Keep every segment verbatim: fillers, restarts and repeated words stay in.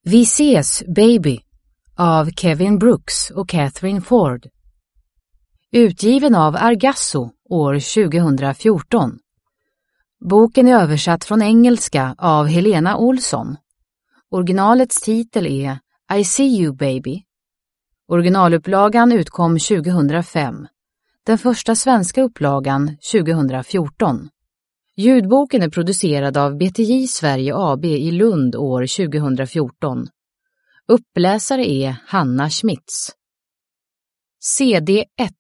Vi ses, baby av Kevin Brooks och Catherine Ford. Utgiven av Argasso år tjugohundrafjorton. Boken är översatt från engelska av Helena Olsson. Originalets titel är I see you, baby. Originalupplagan utkom tjugohundrafem. Den första svenska upplagan tjugohundrafjorton. Ljudboken är producerad av B T J Sverige A B i Lund år tjugohundrafjorton. Uppläsare är Hanna Schmitz. C D ett.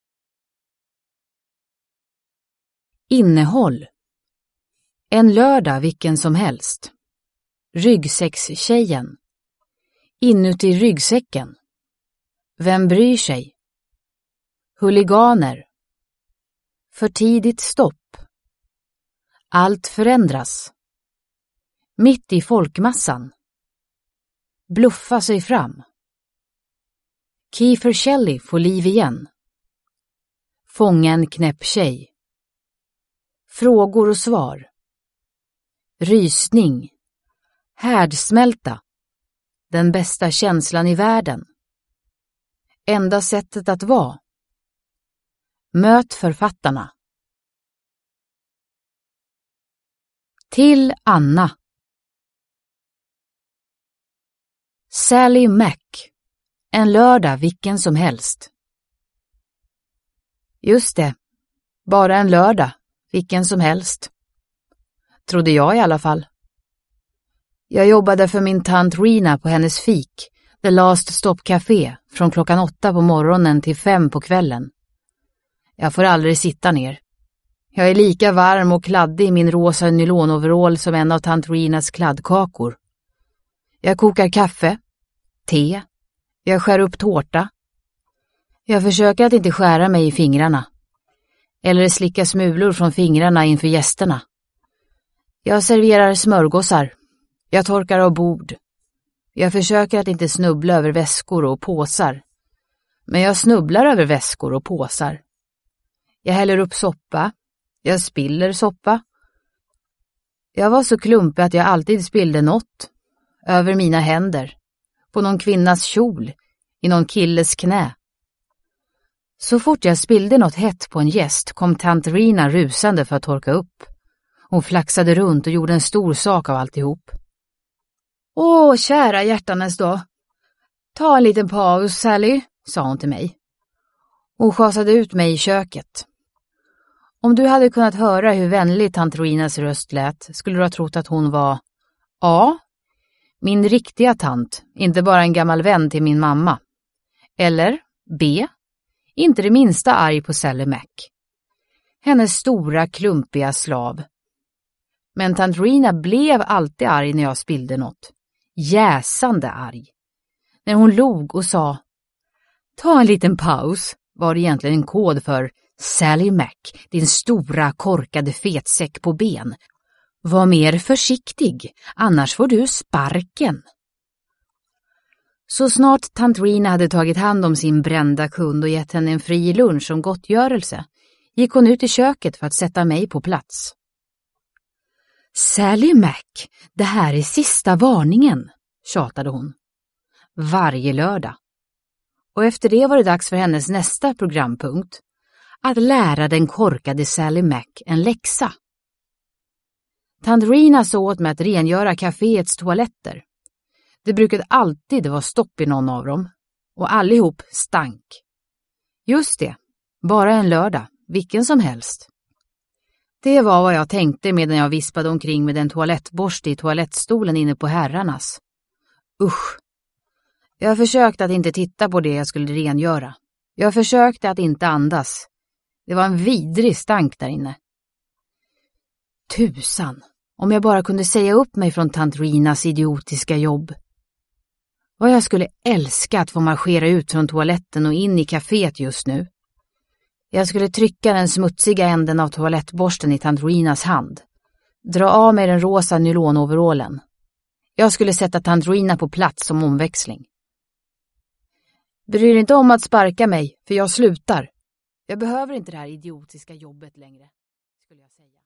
Innehåll. En lördag vilken som helst. Ryggsäckstjejen. Inuti ryggsäcken. Vem bryr sig? Huliganer. För tidigt stopp. Allt förändras. Mitt i folkmassan. Bluffa sig fram. Kiefer Shelley får liv igen. Fånga en knäpp tjej. Frågor och svar. Rysning. Härdsmälta. Den bästa känslan i världen. Enda sättet att vara. Möt författarna. Till Anna. Sally Mac. En lördag vilken som helst. Just det. Bara en lördag vilken som helst. Trodde jag i alla fall. Jag jobbade för min tant Rena på hennes fik, The Last Stop Café, från klockan åtta på morgonen till fem på kvällen. Jag får aldrig sitta ner. Jag är lika varm och kladdig i min rosa nylonoverall som en av tant Renas kladdkakor. Jag kokar kaffe, te, jag skär upp tårta. Jag försöker att inte skära mig i fingrarna. Eller slicka smulor från fingrarna inför gästerna. Jag serverar smörgåsar. Jag torkar av bord. Jag försöker att inte snubbla över väskor och påsar. Men jag snubblar över väskor och påsar. Jag häller upp soppa. Jag spiller soppa. Jag var så klumpig att jag alltid spillde något. Över mina händer. På någon kvinnas kjol. I någon killes knä. Så fort jag spillde något hett på en gäst kom tant Rena rusande för att torka upp. Hon flaxade runt och gjorde en stor sak av alltihop. Åh, kära hjärtanes då. Ta en liten paus, Sally, sa hon till mig. Hon schasade ut mig i köket. Om du hade kunnat höra hur vänlig tant Renas röst lät skulle du ha trott att hon var A. Min riktiga tant, inte bara en gammal vän till min mamma. Eller B. Inte det minsta arg på Sally Mac. Hennes stora, klumpiga slav. Men tant Rena blev alltid arg när jag spillde något. Jäsande arg. När hon log och sa ta en liten paus var det egentligen en kod för Sally Mac, din stora korkade fetsäck på ben. Var mer försiktig, annars får du sparken. Så snart tant Rena hade tagit hand om sin brända kund och gett henne en fri lunch som gottgörelse gick hon ut i köket för att sätta mig på plats. Sally Mac, det här är sista varningen, tjatade hon. Varje lördag. Och efter det var det dags för hennes nästa programpunkt. Att lära den korkade Sally Mac en läxa. Tant Rena sa åt mig att rengöra kaféets toaletter. Det brukade alltid vara stopp i någon av dem. Och allihop stank. Just det, bara en lördag, vilken som helst. Det var vad jag tänkte medan jag vispade omkring med en toalettborste i toalettstolen inne på herrarnas. Usch. Jag försökte att inte titta på det jag skulle rengöra. Jag försökte att inte andas. Det var en vidrig stank där inne. Tusan, om jag bara kunde säga upp mig från tant Renas idiotiska jobb. Vad jag skulle älska att få marschera ut från toaletten och in i kaféet just nu. Jag skulle trycka den smutsiga änden av toalettborsten i tant Renas hand. Dra av mig den rosa nylonoverallen. Jag skulle sätta tant Rena på plats som omväxling. Bryr inte om att sparka mig, för jag slutar. Jag behöver inte det här idiotiska jobbet längre, skulle jag säga.